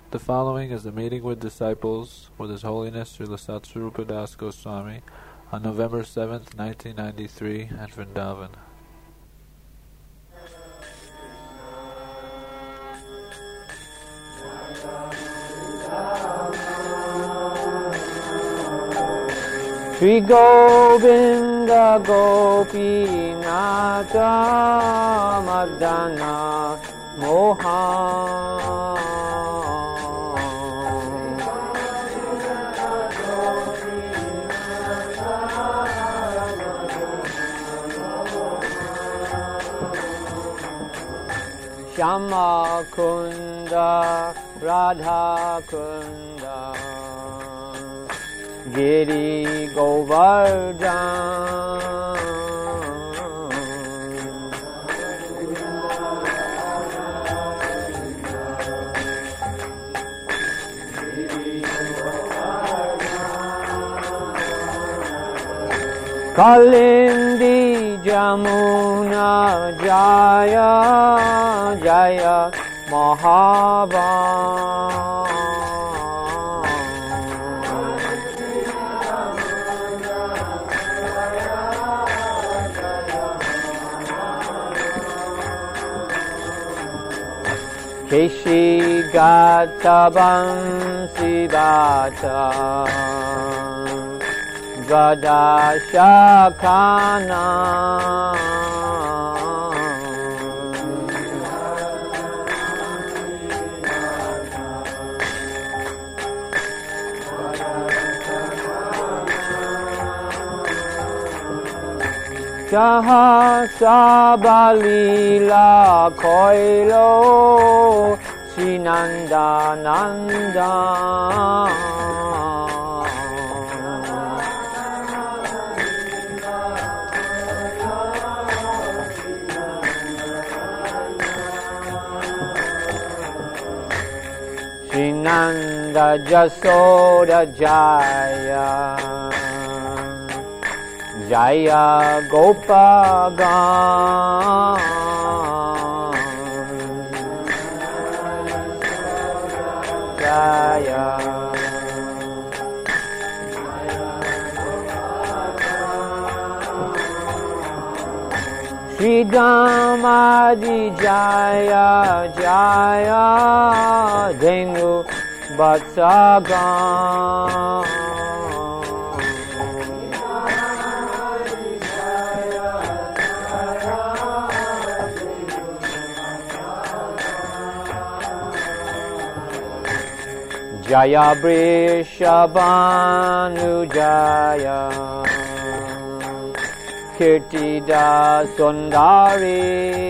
The following is the meeting with disciples with His Holiness Srila Satsvarupa Das Goswami on November 7th, 1993 at Vrindavan. Shri Govinda Gopinata Madana Mohan Shama Kunda Radha Kunda Giri Govardhan Kalindi Jamuna Jaya Jaya Mahavan Keshi Gata Bansi Bata Gada Shakana Sabalila Koilo Sinanda Nanda Sinanda Jasoda Jaya Jaya Gopagan Jaya Shri Damadi Jaya Jaya Dhengu Vatsagan Jaya Vrishabhanu Jaya Kirtida Sundari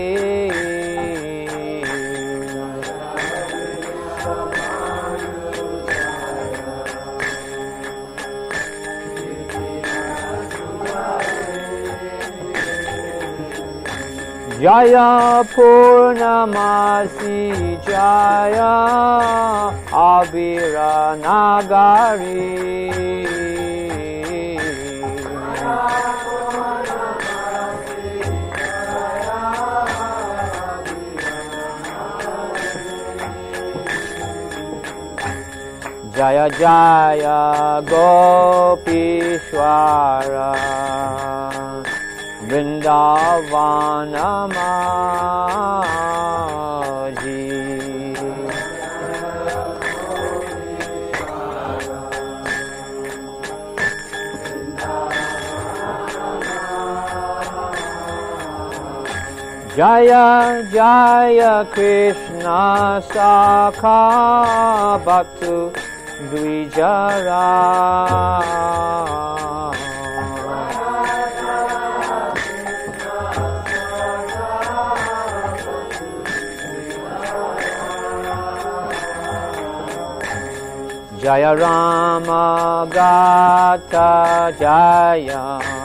Jaya Purnamasi Jaya Avira Nagari Jaya Jaya Gopishwara Vrindavana Maji Jaya Jaya Krishna Sakha Bhaktu Dvijara Jaya Rama Gata Jaya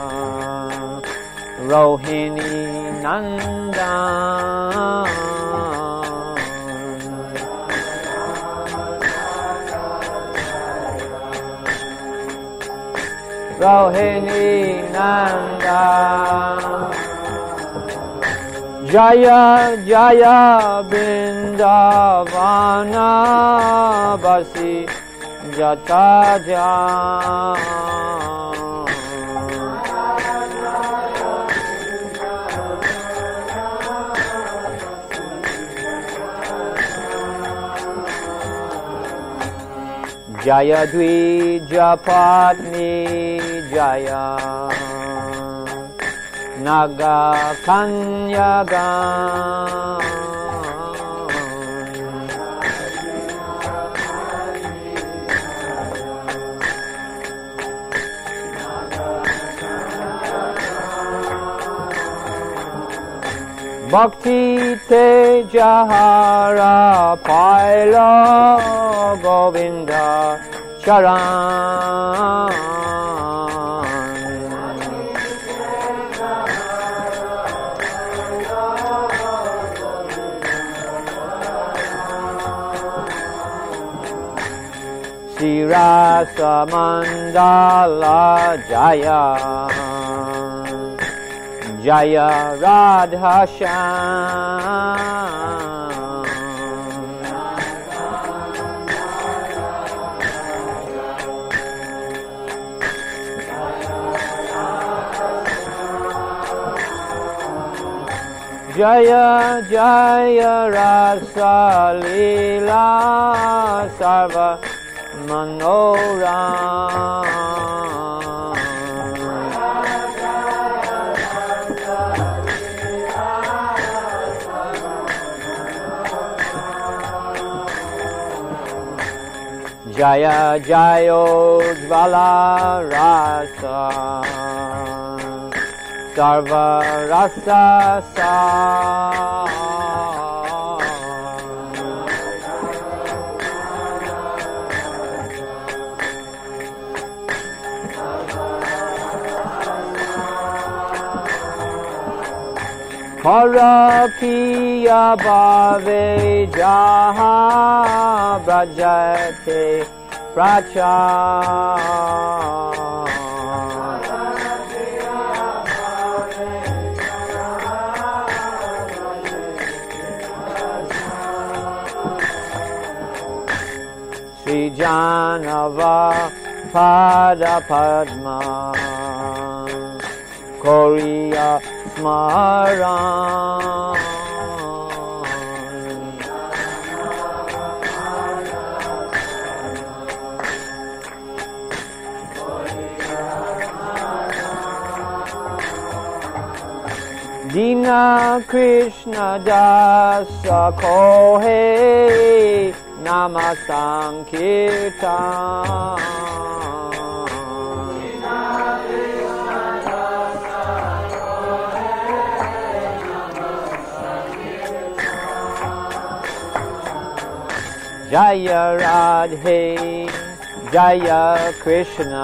Rohini Nandan Rohini Nandan Jaya Jaya Vrindavan Vrindavana Basi Jataja Jaya Dvija Patni Jaya Naga Kanyagan Bhakti Tejahara Paila Govinda Charan Sirasa Mandala Jaya Jaya Radha Shyam Jaya Jaya Rasa Leela Sarva Manoram Jaya Jaya Jvala Rasa Sarva Rasa Sa Hara Piya Bhave Jaha Brajate Prachar Sri Janava Pada Padma Koriya Smaran Dina Krishna Dasa Kohe Nama Sankirtan Jaya Radhe Jaya Krishna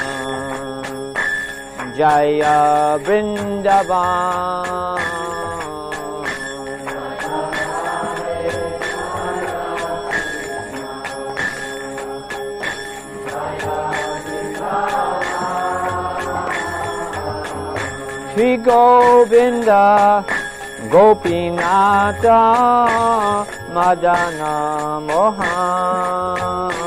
Jaya Vrindavan Shri Govinda Gopinata Madana Mohan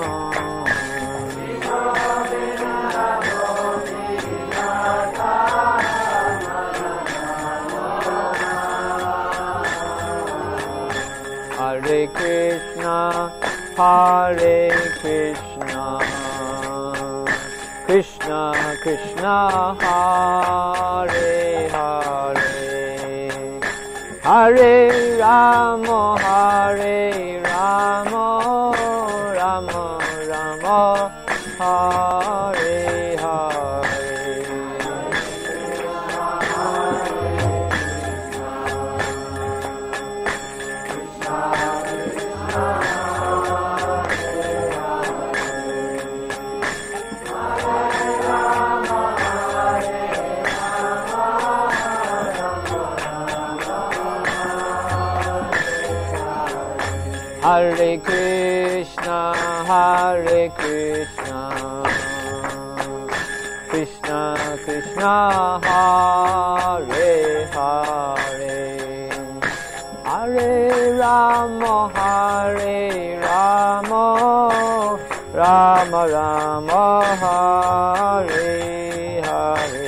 Hare Krishna Krishna Krishna Hare Hare Hare Rama Rama Rama Hare Hare Hare Krishna Krishna Krishna Hare Hare Hare Rama, Hare Rama, Rama Rama, Hare Hare.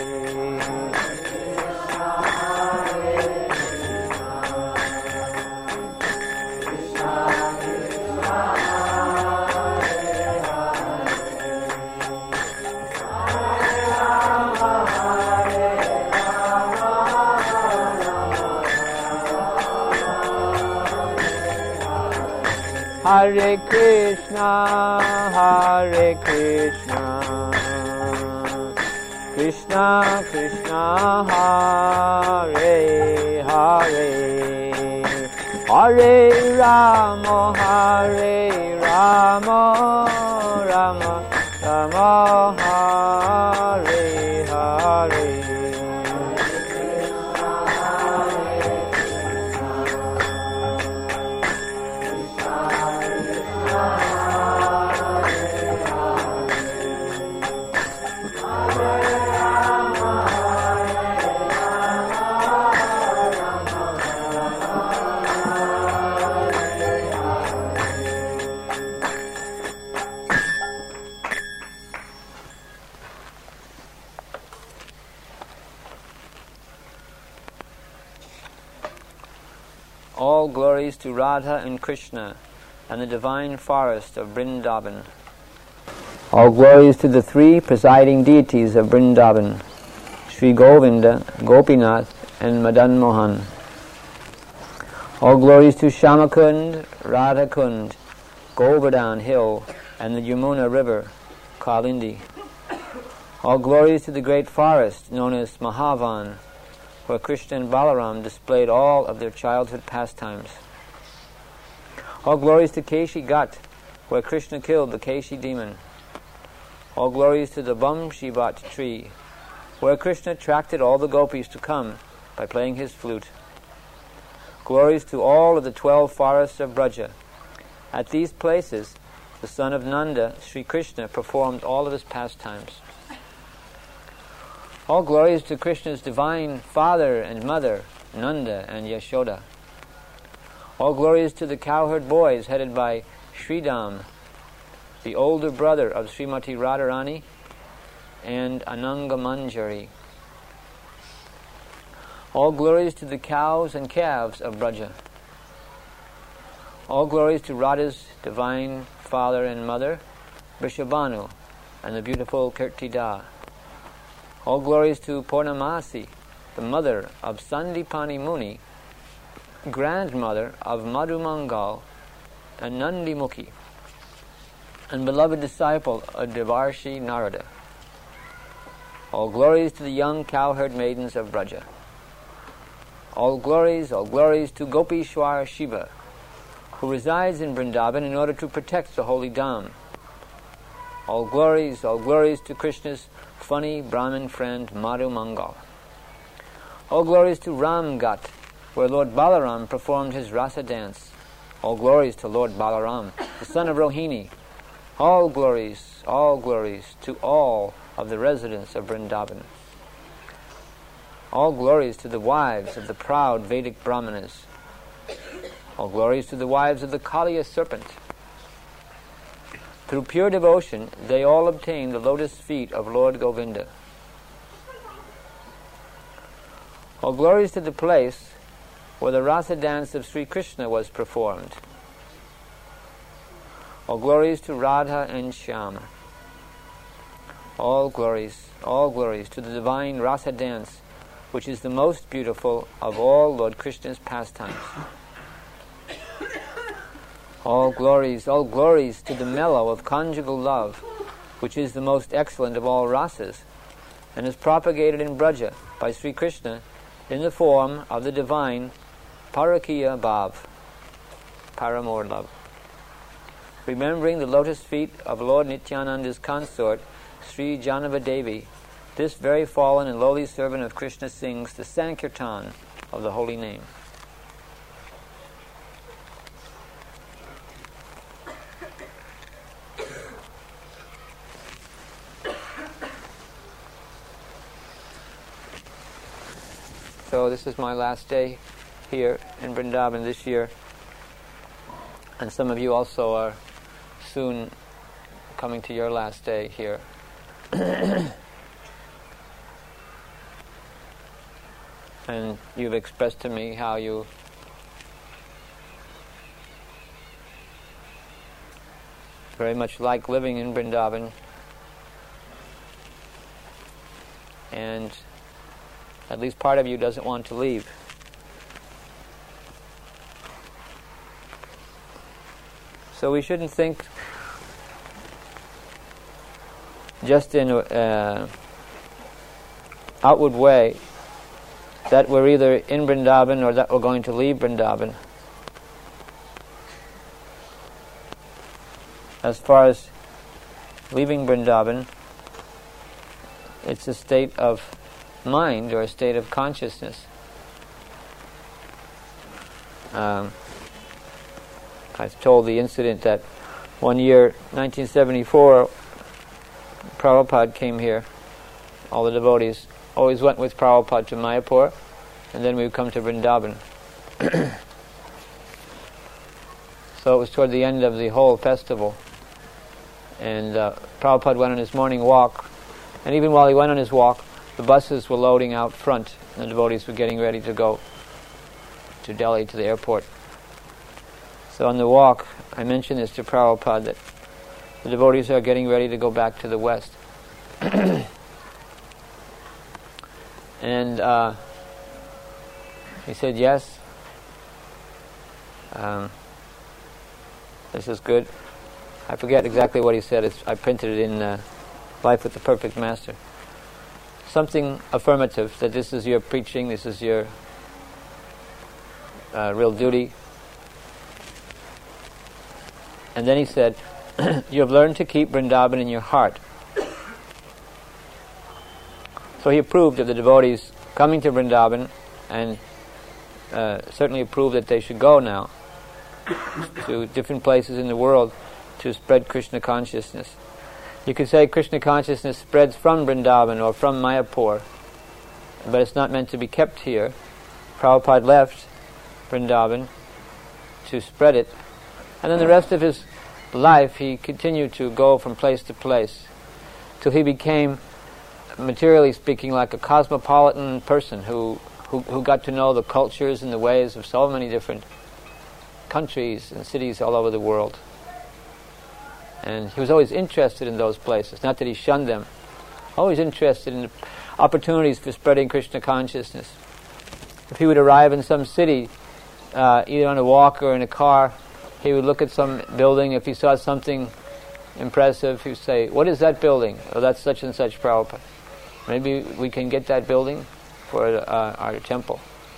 Hare Krishna, Krishna Krishna, Hare Hare, Hare Rama, Rama Rama, Hare Hare. All glories to Radha and Krishna and the divine forest of Vrindavan. All glories to the three presiding deities of Vrindavan, Sri Govinda, Gopinath and Madan Mohan. All glories to Shamakund, Radhakund, Govardhan Hill and the Yamuna River, Kalindi. All glories to the great forest known as Mahavan, where Krishna and Balaram displayed all of their childhood pastimes. All glories to Keshi Ghat, where Krishna killed the Keshi demon. All glories to the Vamshivat tree, where Krishna attracted all the gopis to come by playing his flute. Glories to all of the 12 forests of Braja. At these places, the son of Nanda, Sri Krishna, performed all of his pastimes. All glories to Krishna's divine father and mother, Nanda and Yashoda. All glories to the cowherd boys headed by Sridham, the older brother of Srimati Radharani and Ananga Manjari. All glories to the cows and calves of Braja. All glories to Radha's divine father and mother, Vrishabhanu, and the beautiful Kirtida. All glories to Purnamasi, the mother of Sandipani Muni, grandmother of Madhumangal and Nandimukhi, and beloved disciple of Devarshi Narada. All glories to the young cowherd maidens of Braja. All glories to Gopishwar Shiva, who resides in Vrindavan in order to protect the holy Dham. All glories to Krishna's funny Brahmin friend Madhu Mangal. All glories to Ramghat, where Lord Balaram performed his rasa dance. All glories to Lord Balaram, the son of Rohini. All glories to all of the residents of Vrindavan. All glories to the wives of the proud Vedic Brahmanas. All glories to the wives of the Kaliya serpent. Through pure devotion, they all obtained the lotus feet of Lord Govinda. All glories to the place where the rasa dance of Sri Krishna was performed. All glories to Radha and Shyama. All glories to the divine rasa dance, which is the most beautiful of all Lord Krishna's pastimes. All glories to the mellow of conjugal love, which is the most excellent of all rasas, and is propagated in Braja by Sri Krishna in the form of the divine Parakiya Bhav, paramour love. Remembering the lotus feet of Lord Nityananda's consort, Sri Janava Devi, this very fallen and lowly servant of Krishna sings the Sankirtan of the holy name. So this is my last day here in Vrindavan this year, And some of you also are soon coming to your last day here. And you've expressed to me how you very much like living in Vrindavan, and at least part of you doesn't want to leave. So we shouldn't think just in an outward way that we're either in Vrindavan or that we're going to leave Vrindavan. As far as leaving Vrindavan, it's a state of mind or a state of consciousness. I've told the incident that one year, 1974, Prabhupada came here. All the devotees always went with Prabhupada to Mayapur, and then we would come to Vrindavan. So it was toward the end of the whole festival. And Prabhupada went on his morning walk, and even while he went on his walk, the buses were loading out front, and the devotees were getting ready to go to Delhi, to the airport. So on the walk, I mentioned this to Prabhupada, that the devotees are getting ready to go back to the West. And he said, yes, this is good. I forget exactly what he said. I printed it in Life with the Perfect Master. Something affirmative, that this is your preaching, this is your real duty. And then he said, you have learned to keep Vrindavan in your heart. So he approved of the devotees coming to Vrindavan, and certainly approved that they should go now to different places in the world to spread Krishna consciousness. You could say Krishna consciousness spreads from Vrindavan or from Mayapur, but it's not meant to be kept here. Prabhupada left Vrindavan to spread it, and then the rest of his life he continued to go from place to place till he became, materially speaking, like a cosmopolitan person who got to know the cultures and the ways of so many different countries and cities all over the world. And he was always interested in those places, not that he shunned them, always interested in the opportunities for spreading Krishna consciousness. If he would arrive in some city, either on a walk or in a car, he would look at some building. If he saw something impressive, he would say, what is that building? Oh, that's such and such, Prabhupada. Maybe we can get that building for our temple.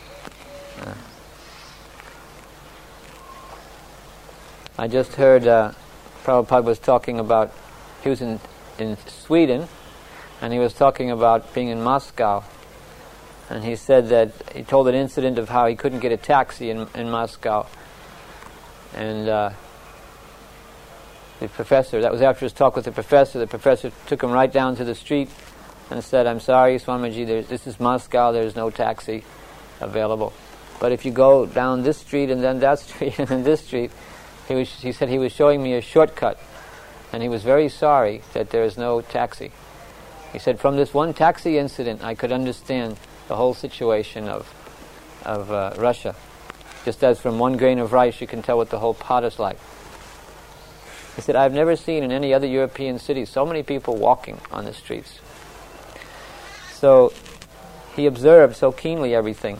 I just heard Prabhupada was talking about, he was in Sweden, and he was talking about being in Moscow. And he said that, he told an incident of how he couldn't get a taxi in Moscow. And the professor, that was after his talk with the professor took him right down to the street and said, I'm sorry, Swamiji, this is Moscow, there's no taxi available. But if you go down this street and then that street and then this street, he said he was showing me a shortcut, and he was very sorry that there is no taxi. He said, from this one taxi incident, I could understand the whole situation of Russia. Just as from one grain of rice you can tell what the whole pot is like. He said, I've never seen in any other European city so many people walking on the streets. So he observed so keenly everything.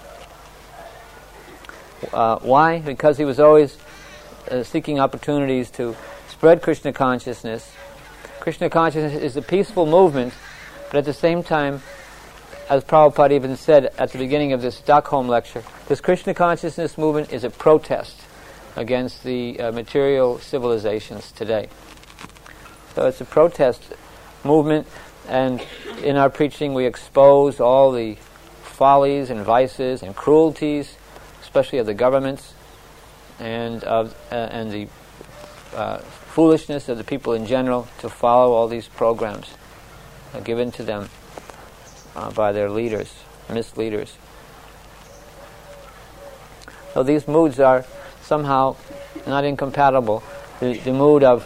Why? Because he was always seeking opportunities to spread Krishna consciousness. Krishna consciousness is a peaceful movement, but at the same time, as Prabhupada even said at the beginning of this Stockholm lecture, this Krishna consciousness movement is a protest against the material civilizations today. So it's a protest movement, and in our preaching we expose all the follies and vices and cruelties, especially of the governments, and the foolishness of the people in general to follow all these programs given to them by their leaders, misleaders. So these moods are somehow not incompatible. The mood of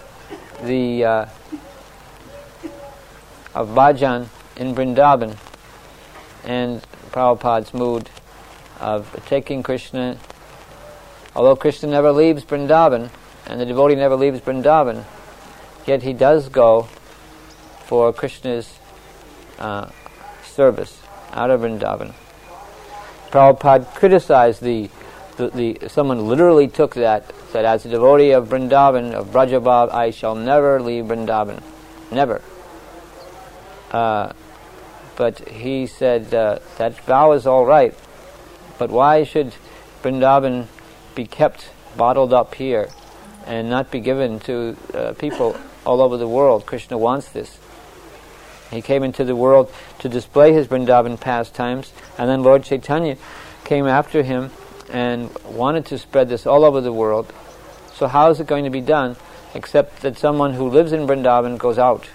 bhajan in Vrindavan and Prabhupada's mood of taking Krishna. Although Krishna never leaves Vrindavan and the devotee never leaves Vrindavan, yet he does go for Krishna's service out of Vrindavan. Prabhupada criticized someone literally took that, said, as a devotee of Vrindavan, of Brajabhav, I shall never leave Vrindavan. Never. But he said, that vow is all right, but why should Vrindavan be kept bottled up here and not be given to people all over the world? Krishna wants this. He came into the world to display his Vrindavan pastimes, and then Lord Chaitanya came after him and wanted to spread this all over the world. So how is it going to be done except that someone who lives in Vrindavan goes out?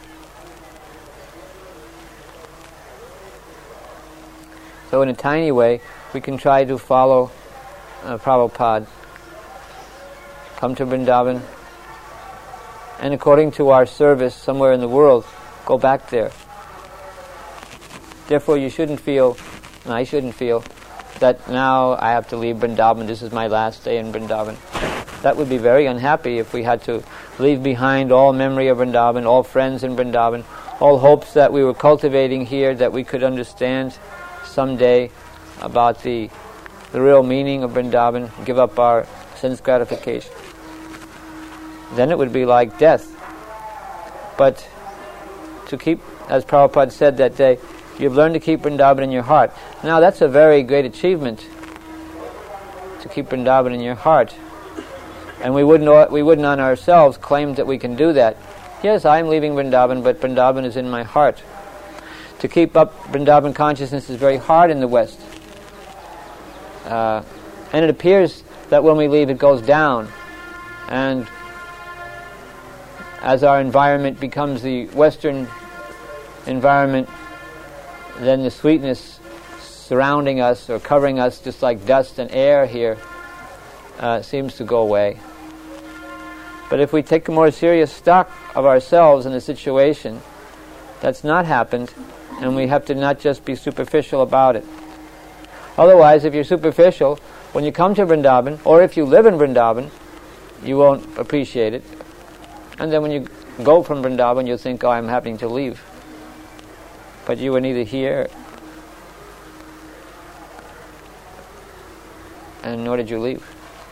So in a tiny way, we can try to follow Prabhupada, come to Vrindavan, and according to our service somewhere in the world, go back there. Therefore you shouldn't feel, and I shouldn't feel, that now I have to leave Vrindavan, this is my last day in Vrindavan. That would be very unhappy if we had to leave behind all memory of Vrindavan, all friends in Vrindavan, all hopes that we were cultivating here, that we could understand someday about the real meaning of Vrindavan, give up our sense gratification. Then it would be like death. But to keep, as Prabhupada said that day, you've learned to keep Vrindavan in your heart. Now that's a very great achievement, to keep Vrindavan in your heart. And we wouldn't on ourselves claim that we can do that. Yes, I'm leaving Vrindavan, but Vrindavan is in my heart. To keep up Vrindavan consciousness is very hard in the West. And it appears that when we leave it goes down. And as our environment becomes the Western environment, then the sweetness surrounding us or covering us just like dust and air here seems to go away. But if we take a more serious stock of ourselves and the situation, that's not happened, and we have to not just be superficial about it. Otherwise, if you're superficial, when you come to Vrindavan, or if you live in Vrindavan, you won't appreciate it. And then when you go from Vrindavan, you'll think, oh, I'm having to leave. But you were neither here, and nor did you leave.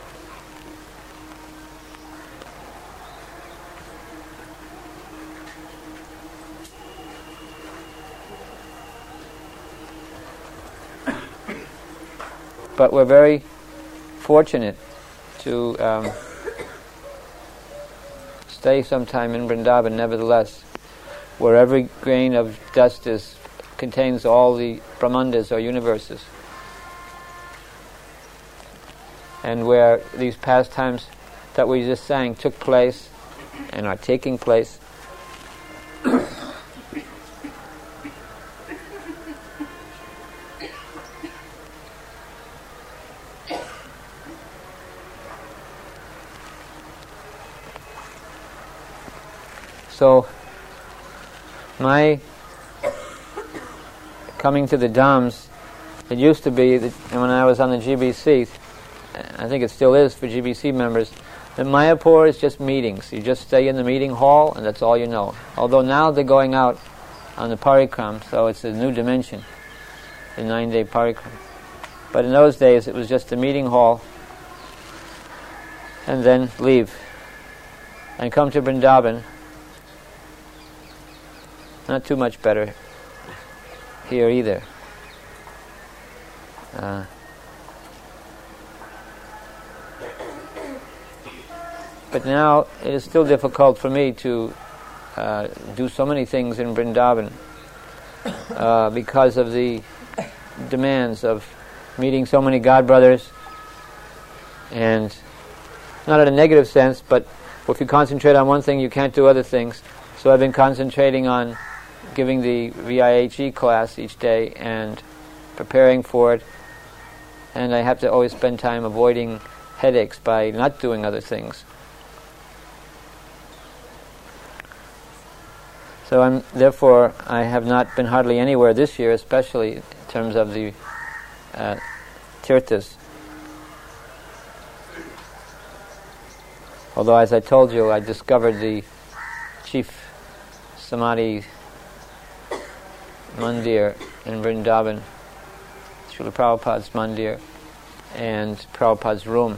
But we're very fortunate to stay some time in Vrindavan, nevertheless, where every grain of dust contains all the Brahmandas or universes, and where these pastimes that we just sang took place and are taking place. So, my coming to the Dhams, it used to be that when I was on the GBC, I think it still is for GBC members, that Mayapur is just meetings. You just stay in the meeting hall and that's all you know. Although now they're going out on the parikram, so it's a new dimension, the 9-day parikram. But in those days it was just a meeting hall and then leave and come to Vrindavan. Not too much better here either. But now it is still difficult for me to do so many things in Vrindavan because of the demands of meeting so many God brothers, and not in a negative sense, but if you concentrate on one thing you can't do other things. So I've been concentrating on giving the VIHE class each day and preparing for it, and I have to always spend time avoiding headaches by not doing other things. So therefore, I have not been hardly anywhere this year, especially in terms of the tirthas. Although, as I told you, I discovered the chief Samadhi mandir in Vrindavan, Srila Prabhupada's mandir, and Prabhupada's room.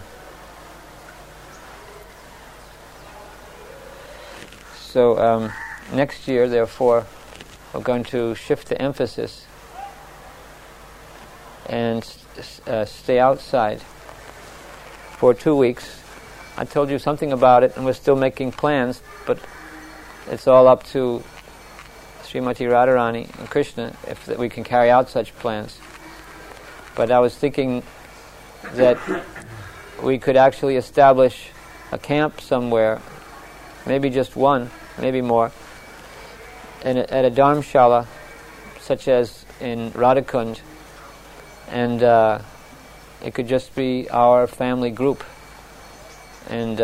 So next year, therefore, we're going to shift the emphasis and stay outside for 2 weeks. I told you something about it, and we're still making plans, but it's all up to Srimati Radharani and Krishna if that we can carry out such plans. But I was thinking that we could actually establish a camp somewhere, maybe just one, maybe more, at a dharmshala, such as in Radhakund, and it could just be our family group. And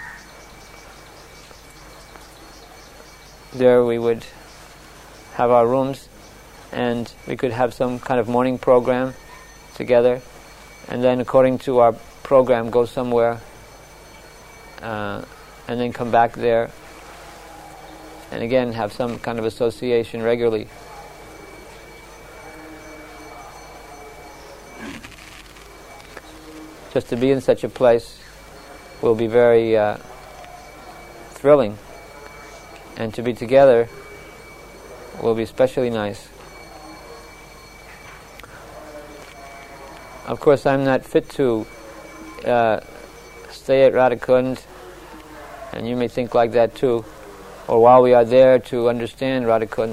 there we would have our rooms, and we could have some kind of morning program together, and then according to our program go somewhere, and then come back there, and again have some kind of association regularly. Just to be in such a place will be very thrilling, and to be together will be especially nice. Of course, I'm not fit to stay at Radhakund, and you may think like that too, or while we are there to understand Radhakund.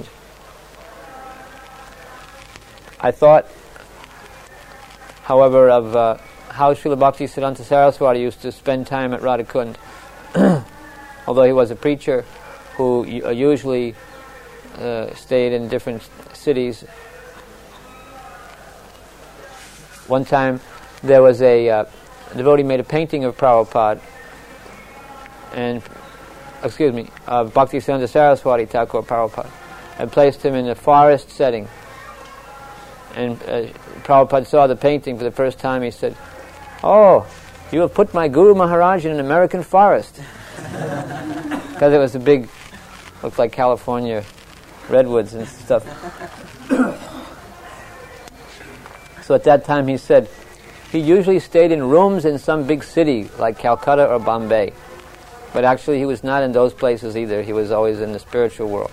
I thought, however, of how Srila Bhaktisiddhanta Saraswati used to spend time at Radhakund. Although he was a preacher who usually stayed in different cities. One time there was a devotee made a painting of Prabhupada, of Bhaktisiddhanta Saraswati Thakur Prabhupada, and placed him in a forest setting. And Prabhupada saw the painting for the first time. He said, "Oh, you have put my Guru Maharaj in an American forest." Because it was a big, looked like California redwoods and stuff. So at that time he said, he usually stayed in rooms in some big city like Calcutta or Bombay. But actually he was not in those places either. He was always in the spiritual world.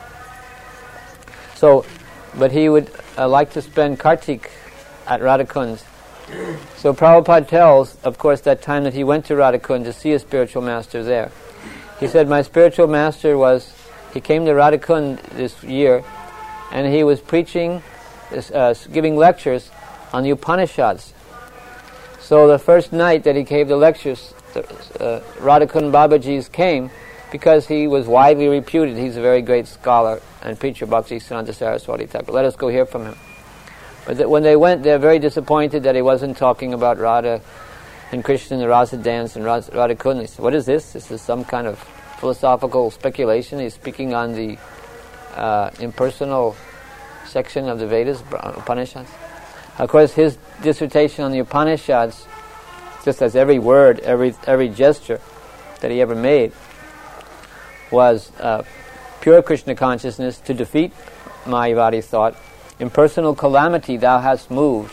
So, but he would like to spend Kartik at Radhakund. So Prabhupada tells, of course, that time that he went to Radhakund to see a spiritual master there. He said, my spiritual master he came to Radhakund this year, and he was preaching, giving lectures on the Upanishads. So the first night that he gave the lectures, Radhakund Babaji's came because he was widely reputed. He's a very great scholar and preacher, Bhaktisiddhanta Saraswati Thakur. Let us go hear from him. But when they went, they're very disappointed that he wasn't talking about Radha and Krishna and the Rasa dance and Radhakund. They said, what is this? This is some kind of philosophical speculation. He's speaking on the impersonal section of the Vedas, Upanishads. Of course, his dissertation on the Upanishads, just as every word, every gesture that he ever made, was pure Krishna consciousness to defeat Mayavadi thought. Impersonal calamity thou hast moved.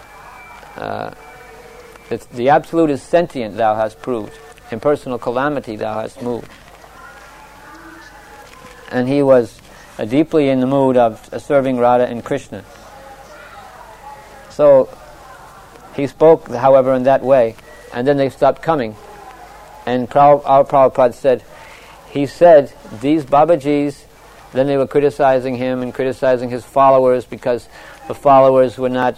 The absolute is sentient, thou hast proved. Impersonal calamity thou hast moved. And he was deeply in the mood of serving Radha and Krishna. So he spoke, however, in that way, and then they stopped coming. And our Prabhupada said, he said, these Babajis, then they were criticizing him and criticizing his followers because the followers were not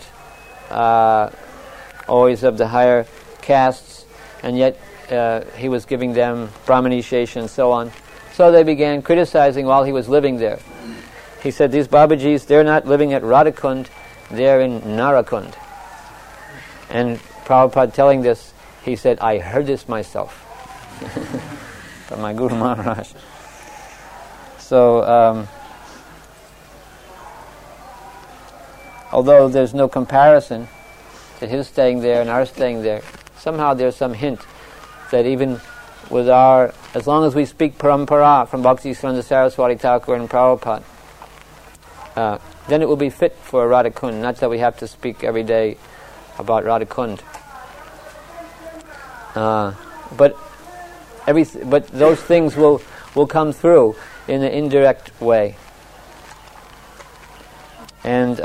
always of the higher castes, and yet he was giving them Brahmanishation and so on. So they began criticizing while he was living there. He said, these Babajis, they're not living at Radhakund, they're in Narakund. And Prabhupada telling this, he said, I heard this myself from my Guru Maharaj. So, although there's no comparison to his staying there and our staying there, somehow there's some hint that even with as long as we speak parampara from Bhaktisiddhanta Saraswati Thakur and Prabhupada, then it will be fit for Radha Kund. Not that we have to speak every day about Radha Kund. But those things will come through in an indirect way. And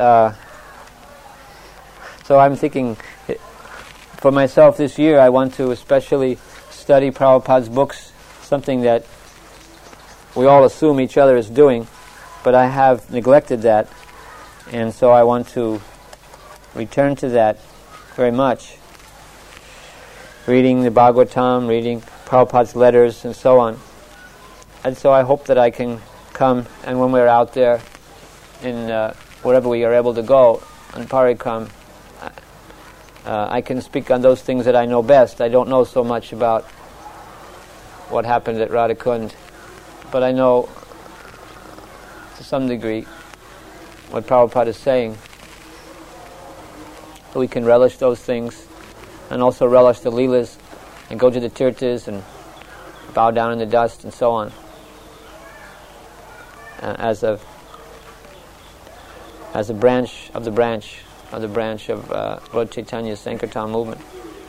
so I'm thinking, for myself this year, I want to especially study Prabhupada's books, something that we all assume each other is doing, but I have neglected that, and so I want to return to that very much. Reading the Bhagavatam, reading Prabhupada's letters, and so on. And so I hope that I can come, and when we're out there in wherever we are able to go on Parikram, I can speak on those things that I know best. I don't know so much about what happened at Radha Kund, but I know to some degree what Prabhupada is saying. We can relish those things and also relish the Leelas and go to the tirthas and bow down in the dust and so on as a branch of Lord Chaitanya's Sankirtan movement.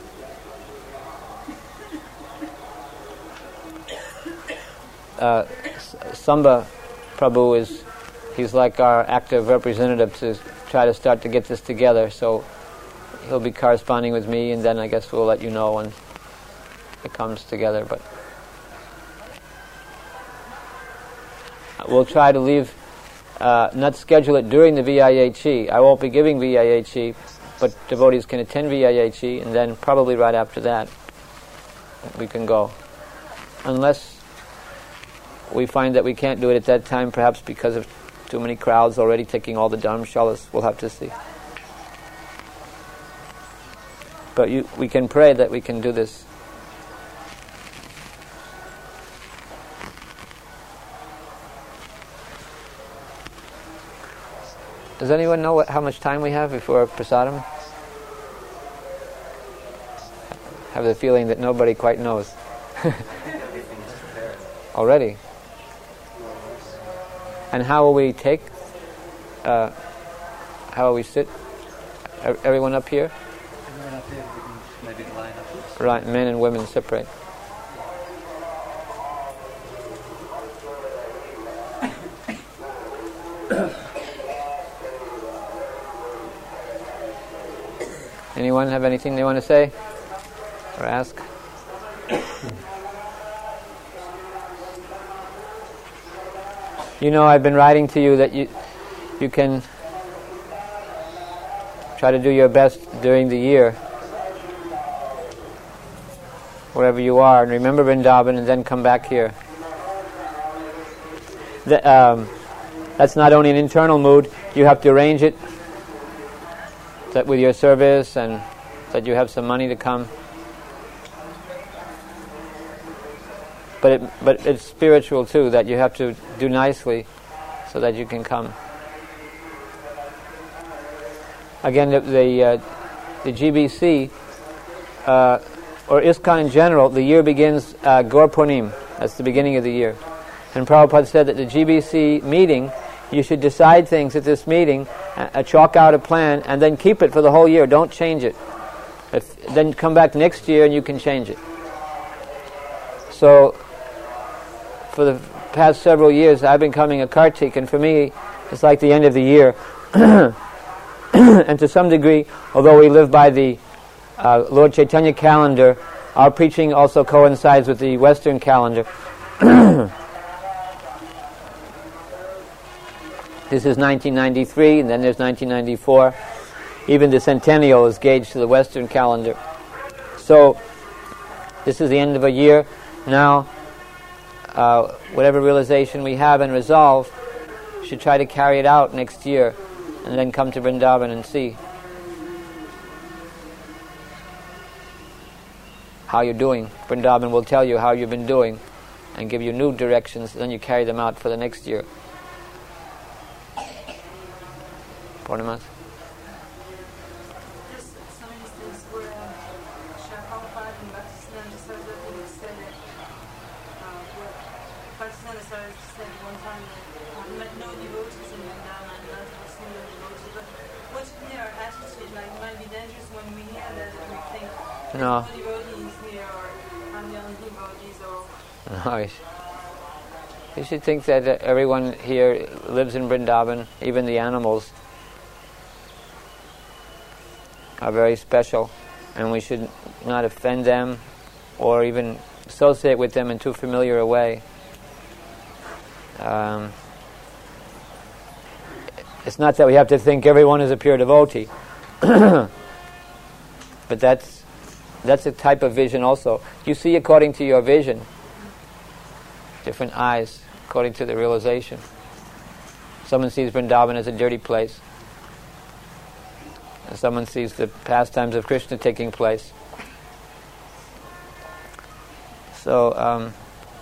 Samba Prabhu he's like our active representative to try to start to get this together, so he'll be corresponding with me, and then I guess we'll let you know when it comes together. But we'll try to leave, not schedule it during the VIHE. I won't be giving VIHE, but devotees can attend VIHE, and then probably right after that we can go. Unless we find that we can't do it at that time, perhaps because of too many crowds already taking all the dharmashalas. We'll have to see. But we can pray that we can do this. Does anyone know how much time we have before prasadam? I have the feeling that nobody quite knows. Already? And how will we take? How will we sit? Everyone up here? Everyone up here, we can maybe line up. Right, men and women separate. Anyone have anything they want to say or ask? You know, I've been writing to you that you can try to do your best during the year, wherever you are, and remember Vrindavan, and then come back here. That's not only an internal mood, you have to arrange it that with your service and that you have some money to come. But it's spiritual too, that you have to do nicely so that you can come. Again, the GBC or ISKCON in general, the year begins Gaur Purnim. That's the beginning of the year. And Prabhupada said that the GBC meeting, you should decide things at this meeting, chalk out a plan, and then keep it for the whole year. Don't change it. Then come back next year and you can change it. So, for the past several years, I've been coming a Kartik, and for me, it's like the end of the year. And to some degree, although we live by the Lord Chaitanya calendar, our preaching also coincides with the Western calendar. This is 1993, and then there's 1994. Even the centennial is gauged to the Western calendar. So, this is the end of a year. Now, whatever realization we have and resolve, we should try to carry it out next year, and then come to Vrindavan and see. how you're doing. Vrindavan will tell you how you've been doing and give you new directions, then you carry them out for the next year. Purnima? There's some instances where Srila Prabhupada and Bhaktisiddhanta Saraswati said that where Bhaktisiddhanta Saraswati said one time that met no devotees in Vrindavan, not a single devotee. But what's in our attitude? Like, it might be dangerous when we hear that we think No. no devotees here, or I'm the only devotees, or Nice. You should think that everyone here lives in Vrindavan, even the animals are very special, and we should not offend them or even associate with them in too familiar a way. It's not that we have to think everyone is a pure devotee, but that's a type of vision also. You see according to your vision, different eyes, according to the realization. Someone sees Vrindavan as a dirty place, and someone sees the pastimes of Krishna taking place. So,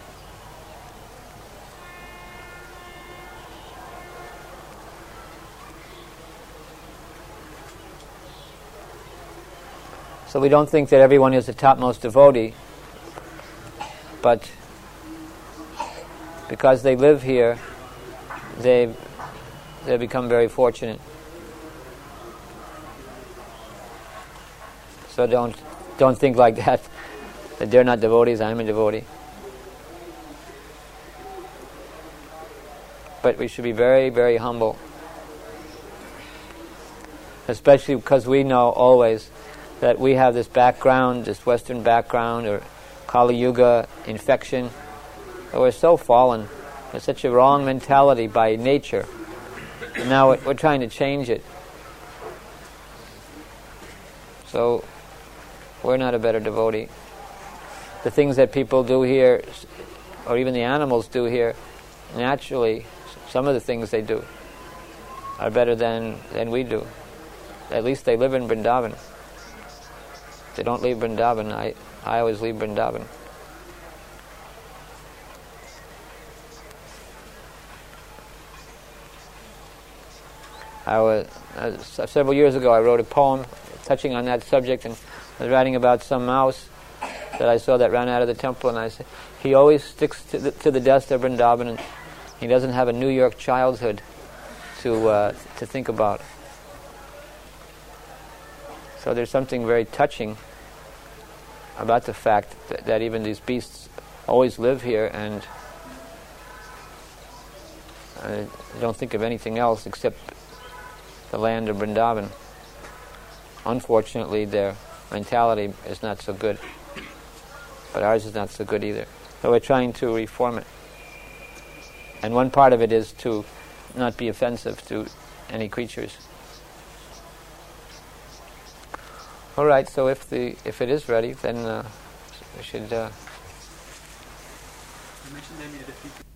so we don't think that everyone is the topmost devotee, but because they live here, they become very fortunate. So don't think like that they're not devotees, I'm a devotee. But we should be very, very humble, especially because we know always that we have this background, this Western background, or Kali Yuga infection. We're so fallen. We're such a wrong mentality by nature. And now we're trying to change it. So we're not a better devotee. The things that people do here, or even the animals do here, naturally, some of the things they do are better than we do. At least they live in Vrindavan. They don't leave Vrindavan. I always leave Vrindavan. Several years ago I wrote a poem touching on that subject, and I was writing about some mouse that I saw that ran out of the temple, and I said, he always sticks to the dust of Vrindavan, and he doesn't have a New York childhood to think about. So there's something very touching about the fact that even these beasts always live here, and don't think of anything else except the land of Vrindavan. Unfortunately, their mentality is not so good, but ours is not so good either. So we're trying to reform it. And one part of it is to not be offensive to any creatures. All right, so if it is ready, then we should... You mentioned they needed a few